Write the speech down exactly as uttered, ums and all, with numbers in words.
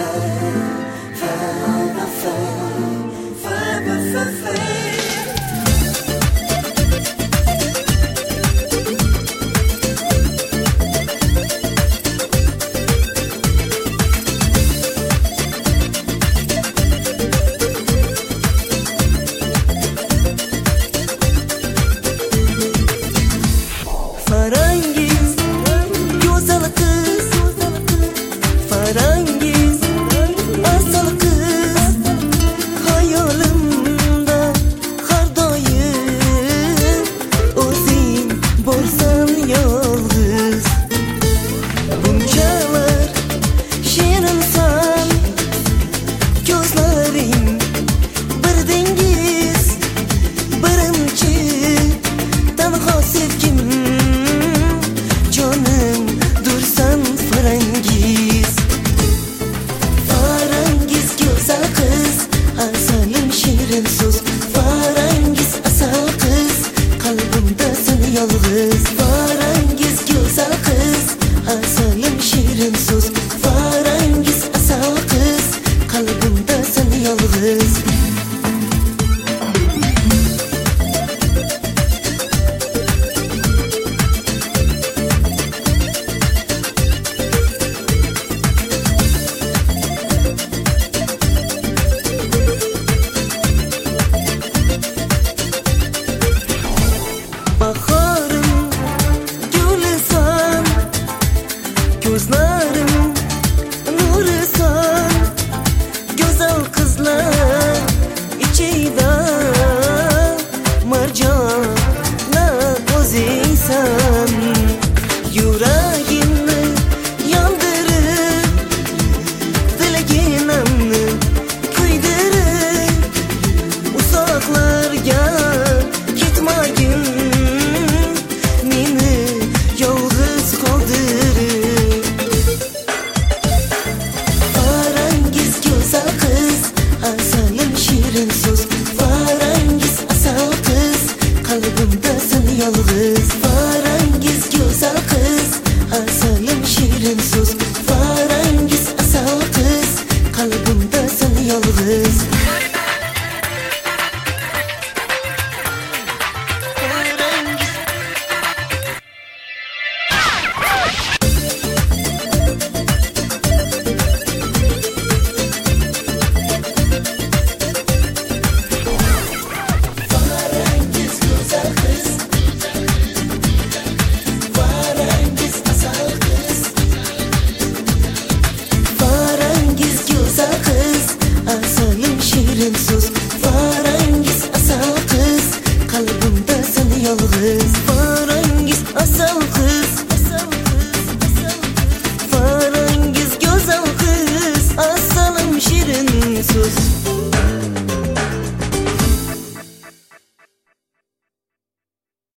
Farangiz, go'zal qiz, Farangiz, asal qiz, hayolimda har doim o'zing bo'lsan yolg'iz. Bunchalar shirinsan, ko'zlaring bir dengiz, birinchi tanho sevgim. Farangiz, Farangiz go'zal qiz, asalim shirin so'z. Farangiz asal qiz, qalbimda sen yolg'iz. Farangiz go'zal qiz, asalim shirin so'z. Farangiz asal qiz, qalbimda sen yolg'iz.